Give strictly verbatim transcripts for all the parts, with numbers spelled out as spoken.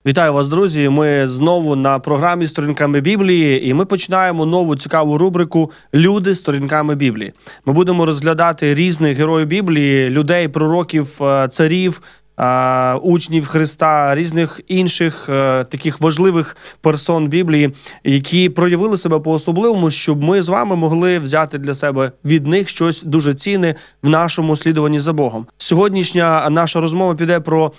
Вітаю вас, друзі! Ми знову на програмі «Сторінками Біблії» і ми починаємо нову цікаву рубрику «Люди сторінками Біблії». Ми будемо розглядати різних героїв Біблії, людей, пророків, царів, учнів Христа, різних інших таких важливих персон Біблії, які проявили себе по-особливому, щоб ми з вами могли взяти для себе від них щось дуже цінне в нашому слідуванні за Богом. Сьогоднішня наша розмова піде про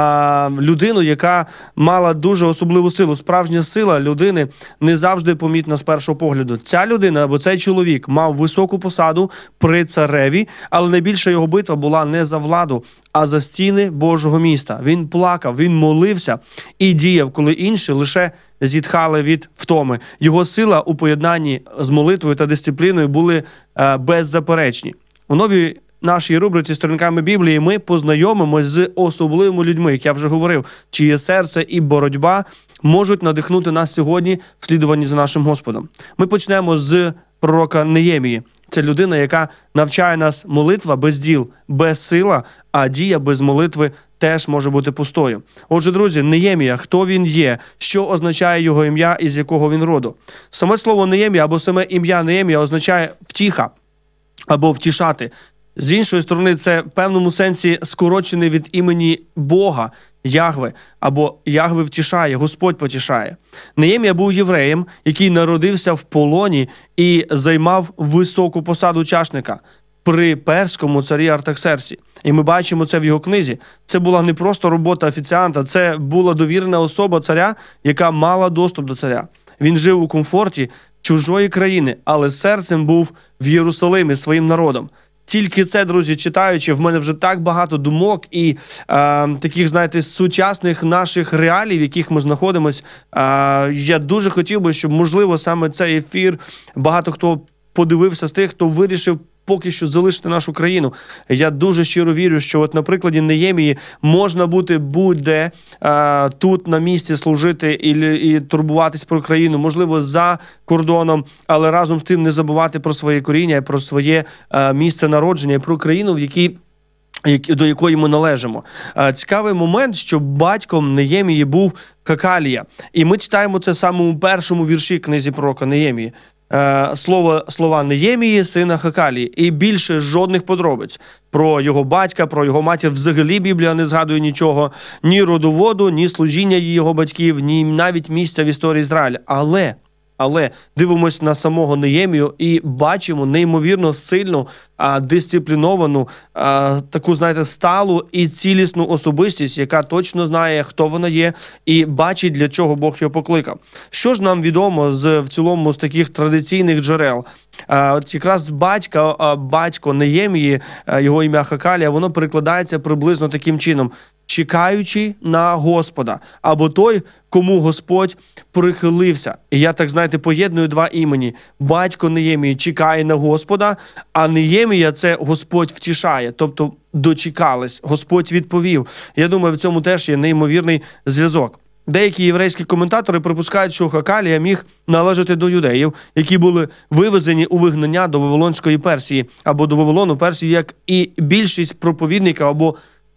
а, людину, яка мала дуже особливу силу. Справжня сила людини не завжди помітна з першого погляду. Ця людина або цей чоловік мав високу посаду при цареві, але найбільша його битва була не за владу, а за стіни Божого міста. Він плакав, він молився і діяв, коли інші лише зітхали від втоми. Його сила у поєднанні з молитвою та дисципліною були е, беззаперечні. У новій нашій рубриці «Сторінками Біблії» ми познайомимось з особливими людьми, як я вже говорив, чиє серце і боротьба можуть надихнути нас сьогодні в слідуванні за нашим Господом. Ми почнемо з пророка Неємії. Це людина, яка навчає нас: молитва без діл, без сила, а дія без молитви теж може бути пустою. Отже, друзі, Неємія, хто він є, що означає його ім'я і з якого він роду? Саме слово Неємія або саме ім'я Неємія означає «втіха» або «втішати». З іншої сторони, це в певному сенсі скорочений від імені Бога, Ягве, або Ягве втішає, Господь потішає. Неємія був євреєм, який народився в полоні і займав високу посаду чашника при перському царі Артаксерсі. І ми бачимо це в його книзі. Це була не просто робота офіціанта, це була довірена особа царя, яка мала доступ до царя. Він жив у комфорті чужої країни, але серцем був в Єрусалимі своїм народом. Тільки це, друзі, читаючи, в мене вже так багато думок і е, таких, знаєте, сучасних наших реалій, в яких ми знаходимося. Е, я дуже хотів би, щоб, можливо, саме цей ефір багато хто подивився з тих, хто вирішив поки що залишити нашу країну. Я дуже щиро вірю, що от на прикладі Неємії можна бути будь-де е, тут на місці служити і, і турбуватись про країну, можливо, за кордоном, але разом з тим не забувати про своє коріння, про своє е, місце народження, про країну, в якій до якої ми належимо. Цікавий момент, що батьком Неємії був Хакалія. І ми читаємо це саме у першому вірші книзі пророка Неємії. Слово, слова Неємії, сина Хакалії. І більше жодних подробиць про його батька, про його матір. Взагалі Біблія не згадує нічого. Ні родоводу, ні служіння його батьків, ні навіть місця в історії Ізраїля. Але... Але дивимось на самого Неємію і бачимо неймовірно сильну, а, дисципліновану, а, таку, знаєте, сталу і цілісну особистість, яка точно знає, хто вона є, і бачить, для чого Бог його покликав. Що ж нам відомо з, в цілому з таких традиційних джерел? А, от якраз батька, а, батько Неємії, а, його ім'я Хакалія, воно перекладається приблизно таким чином: чекаючи на Господа, або той, кому Господь прихилився. І я, так знаєте, поєдную два імені. Батько Неємії чекає на Господа, а Неємія – це Господь втішає, тобто дочекались, Господь відповів. Я думаю, в цьому теж є неймовірний зв'язок. Деякі єврейські коментатори припускають, що Хакалія міг належати до юдеїв, які були вивезені у вигнання до Вавилонської Персії, або до Вавилону Персії, як і більшість проповідників або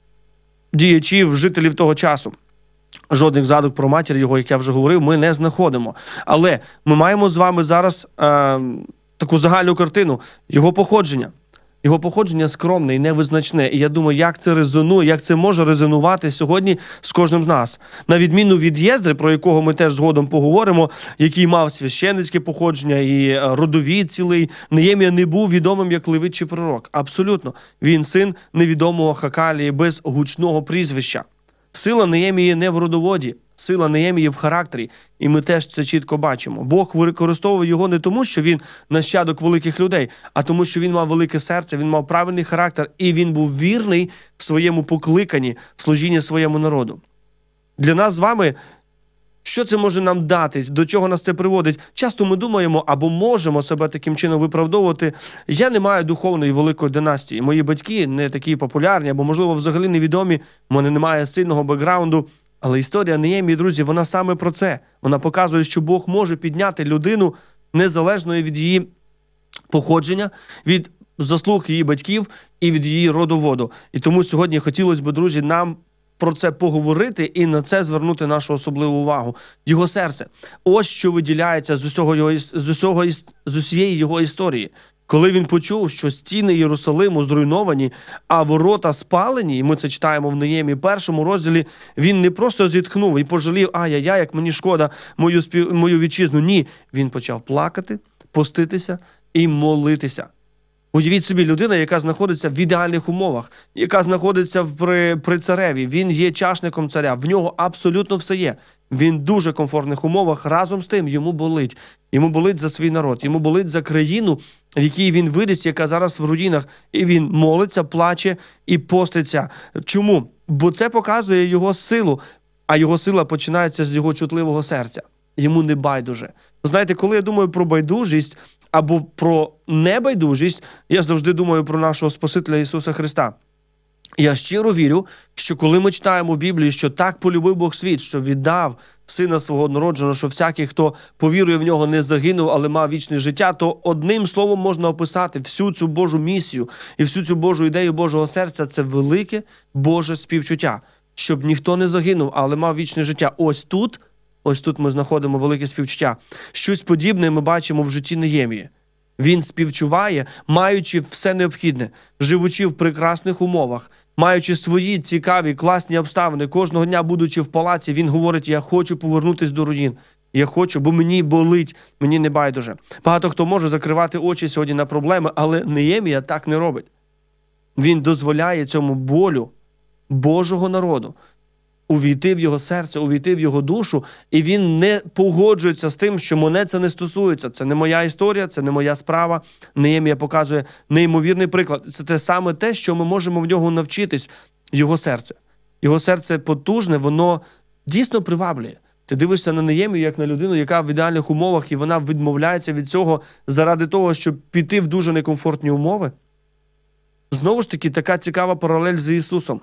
діячів, жителів того часу. Жодних згадок про матір його, як я вже говорив, ми не знаходимо. Але ми маємо з вами зараз е, таку загальну картину його походження. Його походження скромне і невизначне. І я думаю, як це резонує, як це може резонувати сьогодні з кожним з нас. На відміну від Єздри, про якого ми теж згодом поговоримо, який мав священницьке походження і родовід цілий, Неємія не був відомим як левит чи пророк. Абсолютно. Він син невідомого Хакалії без гучного прізвища. Сила Неємії не в родоводі, сила Неємії в характері, і ми теж це чітко бачимо. Бог використовував його не тому, що він нащадок великих людей, а тому, що він мав велике серце, він мав правильний характер, і він був вірний в своєму покликанні, в служінні своєму народу. Для нас з вами, що це може нам дати, до чого нас це приводить? Часто ми думаємо або можемо себе таким чином виправдовувати: я не маю духовної великої династії, мої батьки не такі популярні, або, можливо, взагалі невідомі, в мене немає сильного бекграунду. Але історія Неємії, друзі, вона саме про це. Вона показує, що Бог може підняти людину незалежно від її походження, від заслуг її батьків і від її родоводу. І тому сьогодні хотілося б, друзі, нам про це поговорити і на це звернути нашу особливу увагу. Його серце. Ось що виділяється з усього його, з усього, з усієї його історії. Коли він почув, що стіни Єрусалиму зруйновані, а ворота спалені, і ми це читаємо в Неємії першому розділі, він не просто зітхнув і пожалів, ай-яй-яй, як мені шкода мою, спів... мою вітчизну. Ні, він почав плакати, поститися і молитися. Уявіть собі, людина, яка знаходиться в ідеальних умовах, яка знаходиться при, при цареві, він є чашником царя, в нього абсолютно все є. Він в дуже комфортних умовах, разом з тим йому болить. Йому болить за свій народ, йому болить за країну, в якій він виріс, яка зараз в руїнах. І він молиться, плаче і поститься. Чому? Бо це показує його силу, а його сила починається з його чутливого серця. Йому не байдуже. Знаєте, коли я думаю про байдужість або про небайдужість, я завжди думаю про нашого Спасителя Ісуса Христа. Я щиро вірю, що коли ми читаємо в Біблії, що так полюбив Бог світ, що віддав Сина Свого однородженого, що всякий, хто повірує в Нього, не загинув, але мав вічне життя, то одним словом можна описати всю цю Божу місію і всю цю Божу ідею Божого серця – це велике Боже співчуття. Щоб ніхто не загинув, але мав вічне життя. Ось тут, ось тут ми знаходимо велике співчуття. Щось подібне ми бачимо в житті Неємії. Він співчуває, маючи все необхідне, живучи в прекрасних умовах, маючи свої цікаві, класні обставини, кожного дня, будучи в палаці, він говорить, я хочу повернутися до руїн. Я хочу, бо мені болить, мені не байдуже. Багато хто може закривати очі сьогодні на проблеми, але Неємія так не робить. Він дозволяє цьому болю Божого народу увійти в його серце, увійти в його душу, і він не погоджується з тим, що мене це не стосується. Це не моя історія, це не моя справа. Неємія показує неймовірний приклад. Це те саме те, що ми можемо в нього навчитись, його серце. Його серце потужне, воно дійсно приваблює. Ти дивишся на Неємію як на людину, яка в ідеальних умовах, і вона відмовляється від цього заради того, щоб піти в дуже некомфортні умови. Знову ж таки, така цікава паралель з Ісусом.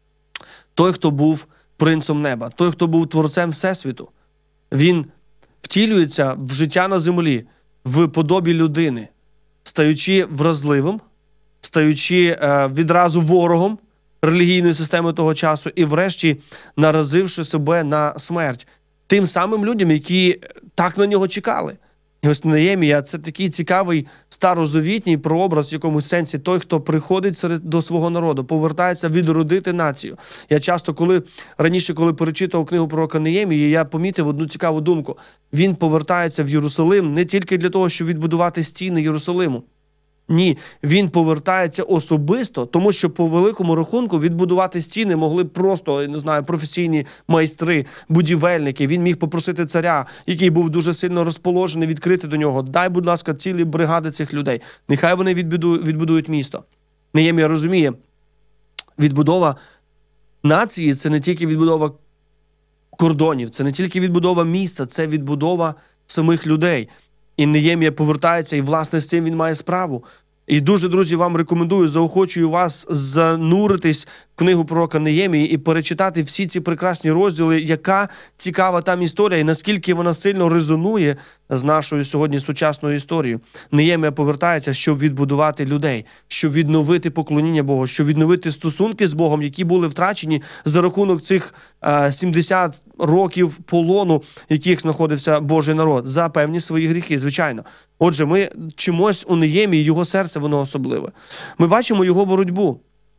Той, хто був принцем неба, той, хто був творцем Всесвіту, він втілюється в життя на землі, в подобі людини, стаючи вразливим, стаючи е, відразу ворогом релігійної системи того часу і врешті наразивши себе на смерть тим самим людям, які так на нього чекали. І ось Неємія – це такий цікавий старозавітній прообраз в якомусь сенсі, той, хто приходить серед, до свого народу, повертається відродити націю. Я часто, коли раніше, коли перечитував книгу пророка Неємії, я помітив одну цікаву думку. Він повертається в Єрусалим не тільки для того, щоб відбудувати стіни Єрусалиму. Ні, він повертається особисто, тому що по великому рахунку відбудувати стіни могли просто, не знаю, професійні майстри, будівельники. Він міг попросити царя, який був дуже сильно розположений, відкрити до нього. Дай, будь ласка, цілі бригади цих людей. Нехай вони відбудують, відбудують місто. Неємія розуміє, відбудова нації – це не тільки відбудова кордонів, це не тільки відбудова міста, це відбудова самих людей. І Неємія повертається, і, власне, з цим він має справу. І дуже, друзі, вам рекомендую, заохочую вас зануритись в книгу пророка Неємії і перечитати всі ці прекрасні розділи, яка цікава там історія і наскільки вона сильно резонує з нашою сьогодні сучасною історією. Неємія повертається, щоб відбудувати людей, щоб відновити поклоніння Богу, щоб відновити стосунки з Богом, які були втрачені за рахунок цих е, сімдесят років полону, в яких знаходився Божий народ, за певні свої гріхи, звичайно. Отже, ми чимось у Неємії, його серце, воно особливе. Ми бачимо його боротьбу.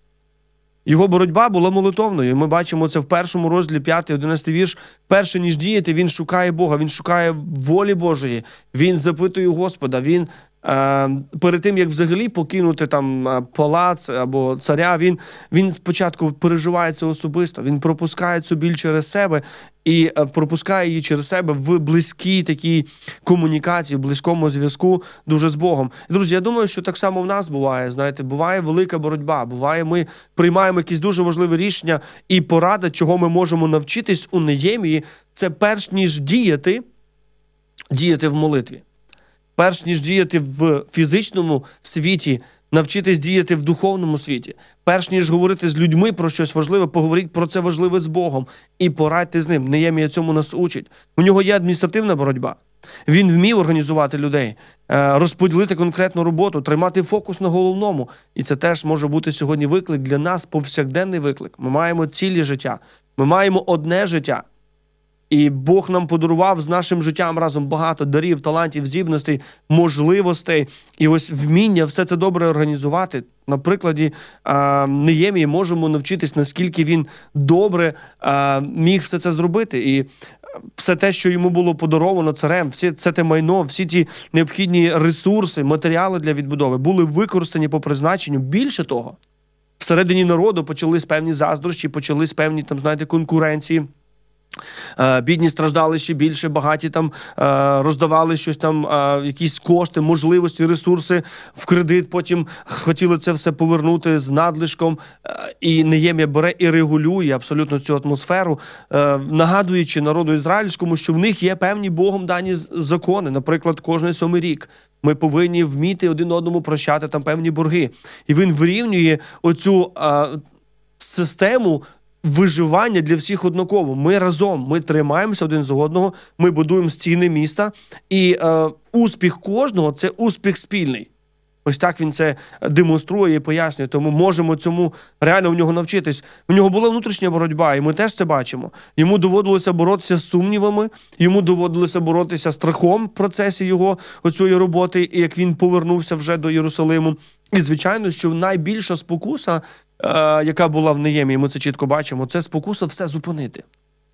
Його боротьба була молитовною. Ми бачимо це в першому розділі, п'ятий, одинадцятий вірш. Перше, ніж діяти, він шукає Бога, він шукає волі Божої, він запитує Господа, він е, перед тим, як взагалі покинути там палац або царя, він, він спочатку переживає це особисто, він пропускає цю біль через себе і пропускає її через себе в близькій такій комунікації, в близькому зв'язку дуже з Богом. Друзі, я думаю, що так само в нас буває, знаєте, буває велика боротьба, буває ми приймаємо якісь дуже важливі рішення, і порада, чого ми можемо навчитись у Неємії, це перш ніж діяти, діяти в молитві. Перш ніж діяти в фізичному світі, навчитись діяти в духовному світі. Перш ніж говорити з людьми про щось важливе, поговоріть про це важливе з Богом і порадьте з ним. Неємія цьому нас учить. У нього є адміністративна боротьба. Він вмів організувати людей, розподілити конкретну роботу, тримати фокус на головному. І це теж може бути сьогодні виклик для нас, повсякденний виклик. Ми маємо цілі життя, ми маємо одне життя. І Бог нам подарував з нашим життям разом багато дарів, талантів, здібностей, можливостей. І ось вміння все це добре організувати. На прикладі а, Неємії можемо навчитись, наскільки він добре а, міг все це зробити. І все те, що йому було подаровано царем, все це те майно, всі ті необхідні ресурси, матеріали для відбудови були використані по призначенню. Більше того, всередині народу почались певні заздрощі, почались певні, там, знаєте, конкуренції. Бідні страждали ще більше, багаті там роздавали щось там, якісь кошти, можливості, ресурси в кредит, потім хотіли це все повернути з надлишком. І Неємія бере і регулює абсолютно цю атмосферу, нагадуючи народу ізраїльському, що в них є певні Богом дані закони. Наприклад, кожний сьомий рік ми повинні вміти один одному прощати там певні борги. І він вирівнює оцю а, систему виживання для всіх однаково. Ми разом, ми тримаємося один з одного, ми будуємо стіни міста, і е, успіх кожного – це успіх спільний. Ось так він це демонструє і пояснює, тому можемо цьому реально в нього навчитись. У нього була внутрішня боротьба, і ми теж це бачимо. Йому доводилося боротися з сумнівами, йому доводилося боротися з страхом в процесі його оцієї роботи, і як він повернувся вже до Єрусалиму. І, звичайно, що найбільша спокуса, е, яка була в Неємії, ми це чітко бачимо, це спокуса все зупинити.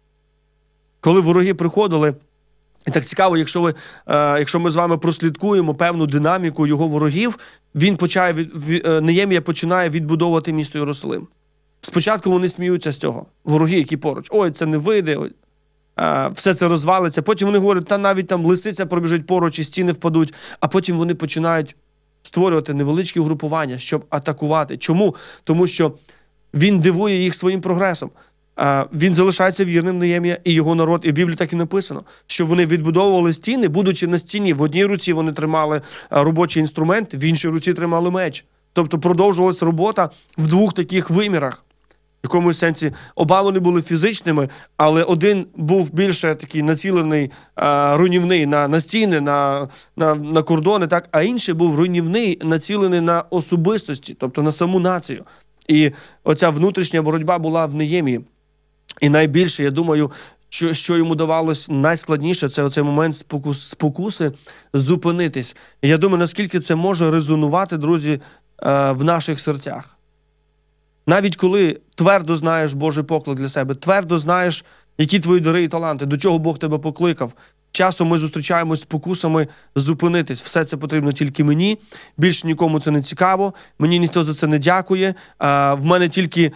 Коли вороги приходили, і так цікаво, якщо, ви, е, якщо ми з вами прослідкуємо певну динаміку його ворогів, він почає, від, від, е, Неємія починає відбудовувати місто Єрусалим. Спочатку вони сміються з цього, вороги, які поруч. Ой, це не вийде, ой, е, все це розвалиться. Потім вони говорять, та навіть там лисиця пробіжить поруч і стіни впадуть. А потім вони починають створювати невеличкі угрупування, щоб атакувати. Чому? Тому що він дивує їх своїм прогресом. Він залишається вірним, Неємія, і його народ, і в Біблії так і написано, що вони відбудовували стіни, будучи на стіні. В одній руці вони тримали робочий інструмент, в іншій руці тримали меч. Тобто продовжувалася робота в двох таких вимірах. В якомусь сенсі оба вони були фізичними, але один був більше такий націлений, а, руйнівний на, на стіни, на, на, на кордони, так? А інший був руйнівний, націлений на особистості, тобто на саму націю. І оця внутрішня боротьба була в Неємії. І найбільше, я думаю, що, що йому давалось найскладніше, це оцей момент спокус, спокуси зупинитись. І я думаю, наскільки це може резонувати, друзі, в наших серцях. Навіть коли твердо знаєш Божий поклик для себе, твердо знаєш, які твої дари і таланти, до чого Бог тебе покликав. Часом ми зустрічаємось з спокусами зупинитись. Все це потрібно тільки мені, більше нікому це не цікаво, мені ніхто за це не дякує, в мене тільки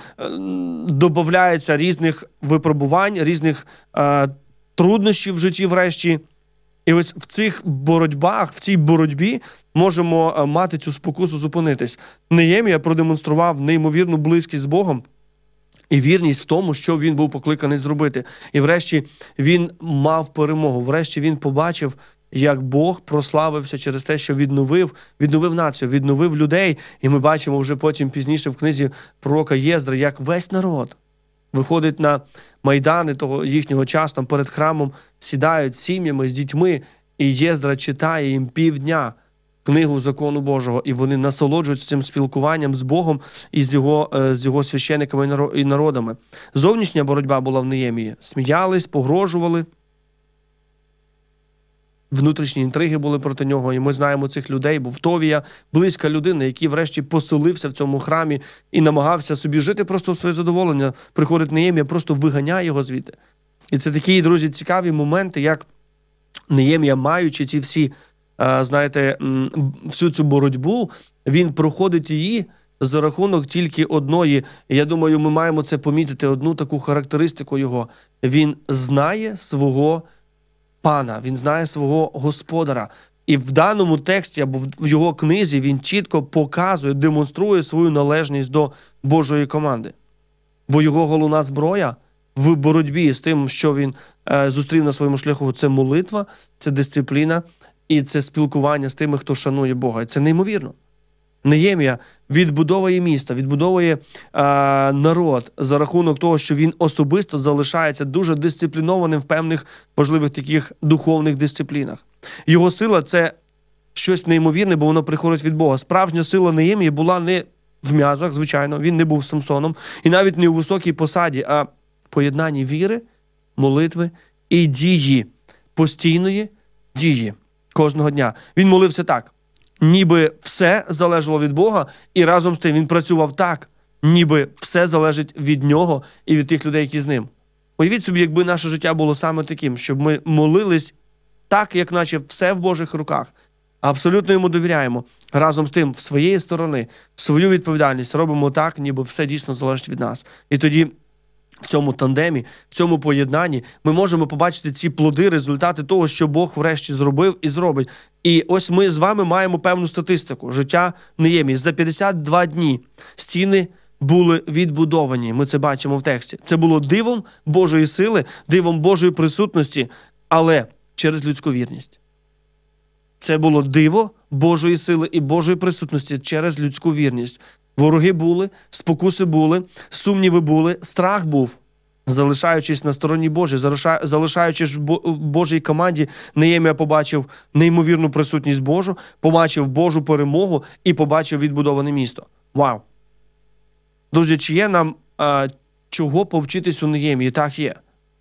додається різних випробувань, різних труднощів в житті врешті. І ось в цих боротьбах, в цій боротьбі можемо мати цю спокусу зупинитись. Неємія продемонстрував неймовірну близькість з Богом і вірність в тому, що він був покликаний зробити. І врешті він мав перемогу. Врешті він побачив, як Бог прославився через те, що відновив, відновив націю, відновив людей. І ми бачимо вже потім пізніше в книзі пророка Єздри, як весь народ виходить на майдани того їхнього часу, там перед храмом сідають сім'ями з дітьми, і Єздра читає їм півдня книгу закону Божого, і вони насолоджуються цим спілкуванням з Богом і з його, з його священниками і народами. Зовнішня боротьба була в Неємії. Сміялись, погрожували. Внутрішні інтриги були проти нього, і ми знаємо цих людей, був Товія, близька людина, який врешті поселився в цьому храмі і намагався собі жити просто в своє задоволення. Приходить Неємія, просто виганяє його звідти. І це такі, друзі, цікаві моменти, як Неємія, маючи ці всі, знаєте, всю цю боротьбу, він проходить її за рахунок тільки одної. І я думаю, ми маємо це помітити, одну таку характеристику його. Він знає свого пана, він знає свого господара. І в даному тексті або в його книзі він чітко показує, демонструє свою належність до Божої команди. Бо його головна зброя в боротьбі з тим, що він е, зустрів на своєму шляху, це молитва, це дисципліна і це спілкування з тими, хто шанує Бога. І це неймовірно. Неємія відбудовує місто, відбудовує е, народ за рахунок того, що він особисто залишається дуже дисциплінованим в певних важливих таких духовних дисциплінах. Його сила – це щось неймовірне, бо воно приходить від Бога. Справжня сила Неємії була не в м'язах, звичайно, він не був Самсоном, і навіть не у високій посаді, а поєднанні віри, молитви і дії, постійної дії кожного дня. Він молився так, ніби все залежало від Бога, і разом з тим він працював так, ніби все залежить від нього і від тих людей, які з ним. Уявіть собі, якби наше життя було саме таким, щоб ми молились так, як наче все в Божих руках, абсолютно йому довіряємо. Разом з тим, в своєї сторони, свою відповідальність робимо так, ніби все дійсно залежить від нас. І тоді в цьому тандемі, в цьому поєднанні ми можемо побачити ці плоди, результати того, що Бог врешті зробив і зробить. І ось ми з вами маємо певну статистику життя Неємії. За п'ятдесят два дні стіни були відбудовані. Ми це бачимо в тексті. Це було дивом Божої сили, дивом Божої присутності, але через людську вірність. Це було диво Божої сили і Божої присутності через людську вірність. Вороги були, спокуси були, сумніви були, страх був. Залишаючись на стороні Божій, залишаючись в Божій команді, Неємія побачив неймовірну присутність Божу, побачив Божу перемогу і побачив відбудоване місто. Вау! Друзі, чи є нам а, чого повчитись у Неємії? Так є.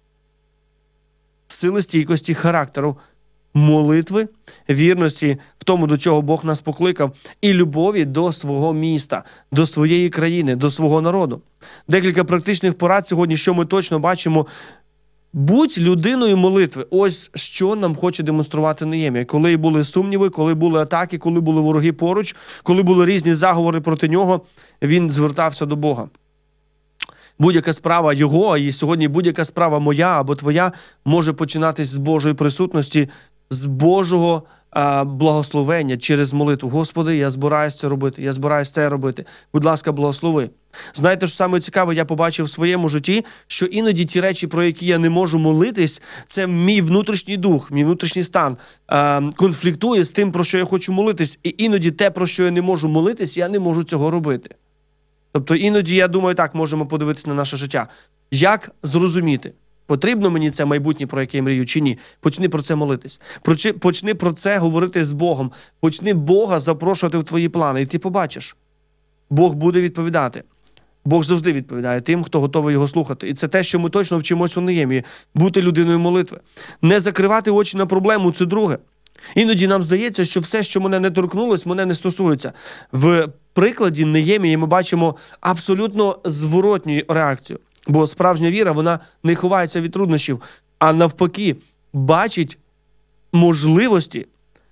Сили стійкості характеру, молитви, вірності в тому, до чого Бог нас покликав, і любові до свого міста, до своєї країни, до свого народу. Декілька практичних порад сьогодні, що ми точно бачимо. Будь людиною молитви. Ось що нам хоче демонструвати Неємія. Коли були сумніви, коли були атаки, коли були вороги поруч, коли були різні заговори проти нього, він звертався до Бога. Будь-яка справа його, і сьогодні будь-яка справа моя або твоя, може починатись з Божої присутності, з Божого а, благословення через молитву. Господи, я збираюсь це робити, я збираюсь це робити. Будь ласка, благослови. Знаєте, що саме цікаве, я побачив в своєму житті, що іноді ті речі, про які я не можу молитись, це мій внутрішній дух, мій внутрішній стан а, конфліктує з тим, про що я хочу молитись. І іноді те, про що я не можу молитись, я не можу цього робити. Тобто іноді, я думаю, так, можемо подивитися на наше життя. Як зрозуміти, потрібно мені це майбутнє, про яке я мрію, чи ні? Почни про це молитись. Почни про це говорити з Богом. Почни Бога запрошувати в твої плани, і ти побачиш. Бог буде відповідати. Бог завжди відповідає тим, хто готовий його слухати. І це те, що ми точно вчимося у Неємії. Бути людиною молитви. Не закривати очі на проблему – це друге. Іноді нам здається, що все, що мене не торкнулось, мене не стосується. В прикладі Неємії ми бачимо абсолютно зворотню реакцію. Бо справжня віра, вона не ховається від труднощів, а навпаки, бачить можливості,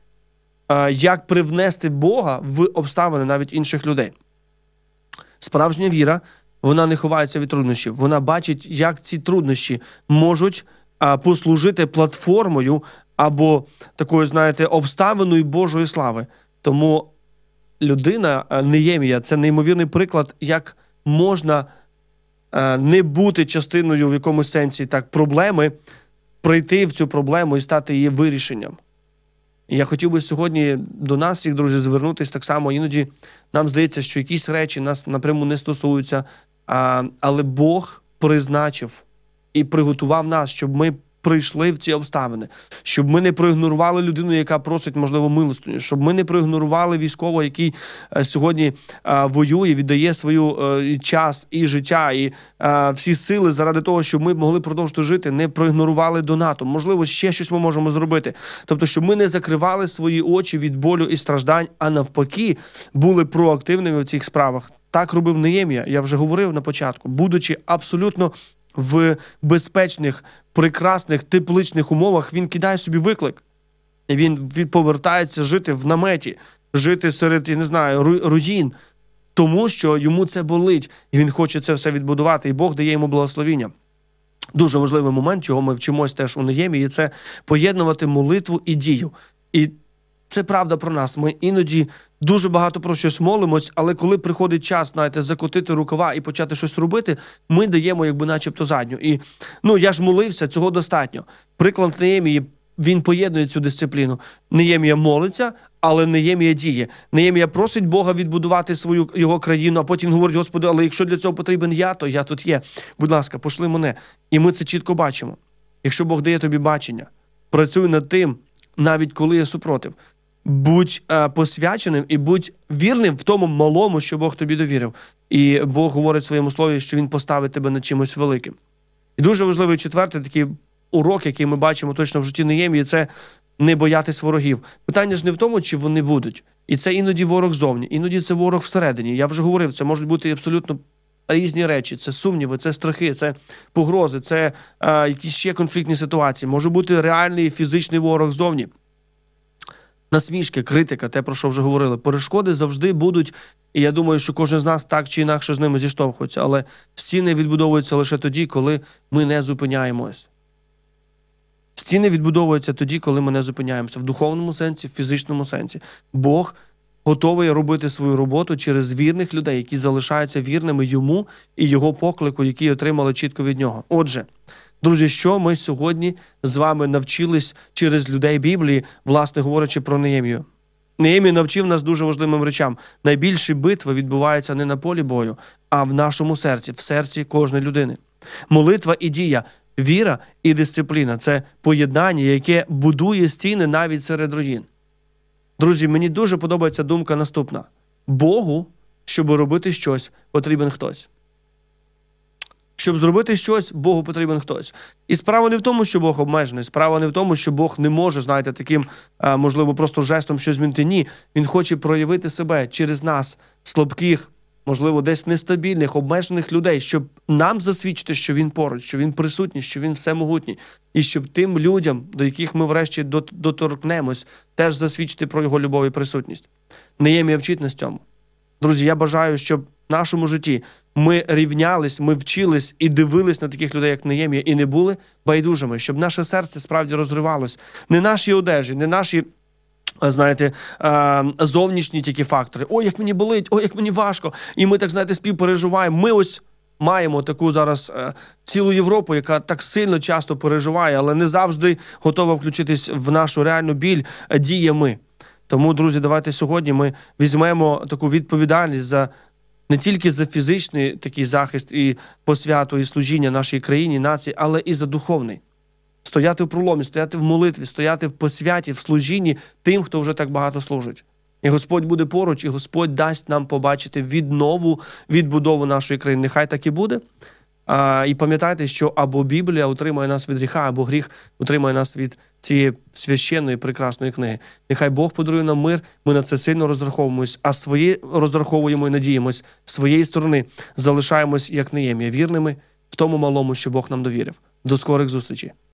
як привнести Бога в обставини навіть інших людей. Справжня віра, вона не ховається від труднощів. Вона бачить, як ці труднощі можуть послужити платформою або такою, знаєте, обставиною Божої слави. Тому людина, Неємія, це неймовірний приклад, як можна не бути частиною в якомусь сенсі так проблеми, прийти в цю проблему і стати її вирішенням. І я хотів би сьогодні до нас, всіх, друзі, звернутися так само. Іноді нам здається, що якісь речі нас напряму не стосуються, а, але Бог призначив і приготував нас, щоб ми прийшли в ці обставини, щоб ми не проігнорували людину, яка просить, можливо, милостиню, щоб ми не проігнорували військового, який е, сьогодні е, воює, віддає свою е, час і життя, і е, всі сили заради того, щоб ми могли продовжити жити, не проігнорували донатом. Можливо, ще щось ми можемо зробити. Тобто, щоб ми не закривали свої очі від болю і страждань, а навпаки, були проактивними в цих справах. Так робив Неємія, я вже говорив на початку, будучи абсолютно в безпечних, прекрасних, тепличних умовах, він кидає собі виклик. Він, він повертається жити в наметі, жити серед, я не знаю, руїн, тому що йому це болить, і він хоче це все відбудувати, і Бог дає йому благословіння. Дуже важливий момент, чого ми вчимось теж у Неємії, це поєднувати молитву і дію. І це правда про нас. Ми іноді дуже багато про щось молимось, але коли приходить час, знаєте, закотити рукава і почати щось робити, ми даємо якби начебто задню. І, ну, я ж молився, цього достатньо. Приклад Неємії він поєднує цю дисципліну. Неємія молиться, але Неємія діє. Неємія просить Бога відбудувати свою його країну, а потім говорить: Господи, але якщо для цього потрібен я, то я тут є. Будь ласка, пошли мене. І ми це чітко бачимо. Якщо Бог дає тобі бачення, працюй над тим, навіть коли є супротив. Будь е, посвяченим і будь вірним в тому малому, що Бог тобі довірив. І Бог говорить в своєму слові, що Він поставить тебе над чимось великим. І дуже важливий четвертий такий урок, який ми бачимо точно в житті Неємії, це не боятись ворогів. Питання ж не в тому, чи вони будуть. І це іноді ворог зовні, іноді це ворог всередині. Я вже говорив, це можуть бути абсолютно різні речі. Це сумніви, це страхи, це погрози, це е, якісь ще конфліктні ситуації. Може бути реальний фізичний ворог зовні. Насмішки, критика, те, про що вже говорили. Перешкоди завжди будуть, і я думаю, що кожен з нас так чи інакше з ними зіштовхується. Але стіни відбудовуються лише тоді, коли ми не зупиняємось. Стіни відбудовуються тоді, коли ми не зупиняємося. В духовному сенсі, в фізичному сенсі. Бог готовий робити свою роботу через вірних людей, які залишаються вірними йому і його поклику, який отримали чітко від нього. Отже, друзі, що ми сьогодні з вами навчились через людей Біблії, власне говорячи про Неємію? Неємія навчив нас дуже важливим речам. Найбільші битви відбуваються не на полі бою, а в нашому серці, в серці кожної людини. Молитва і дія, віра і дисципліна – це поєднання, яке будує стіни навіть серед руїн. Друзі, мені дуже подобається думка наступна. Богу, щоб робити щось, потрібен хтось. Щоб зробити щось, Богу потрібен хтось. І справа не в тому, що Бог обмежений. Справа не в тому, що Бог не може, знаєте, таким, можливо, просто жестом щось змінити. Ні, Він хоче проявити себе через нас, слабких, можливо, десь нестабільних, обмежених людей, щоб нам засвідчити, що Він поруч, що Він присутній, що Він всемогутній. І щоб тим людям, до яких ми врешті доторкнемось, теж засвідчити про Його любов і присутність. Неємія вчить нас цьому. Друзі, я бажаю, щоб в нашому житті ми рівнялись, ми вчились і дивились на таких людей, як Неємія, і не були байдужими, щоб наше серце справді розривалось. Не наші одежі, не наші, знаєте, зовнішні тільки фактори. Ой, як мені болить, ой, як мені важко. І ми так, знаєте, співпереживаємо. Ми ось маємо таку зараз цілу Європу, яка так сильно часто переживає, але не завжди готова включитись в нашу реальну біль діями. Тому, друзі, давайте сьогодні ми візьмемо таку відповідальність за не тільки за фізичний такий захист і посвяту, і служіння нашій країні, нації, але і за духовний. Стояти в проломі, стояти в молитві, стояти в посвяті, в служінні тим, хто вже так багато служить. І Господь буде поруч, і Господь дасть нам побачити віднову, відбудову нашої країни. Нехай так і буде. А, і пам'ятайте, що або Біблія утримує нас від гріха, або гріх утримує нас від цієї священної, прекрасної книги. Нехай Бог подарує нам мир, ми на це сильно розраховуємось, а свої розраховуємо і надіємось. З своєї сторони залишаємось, як Неємія, вірними в тому малому, що Бог нам довірив. До скорих зустрічей.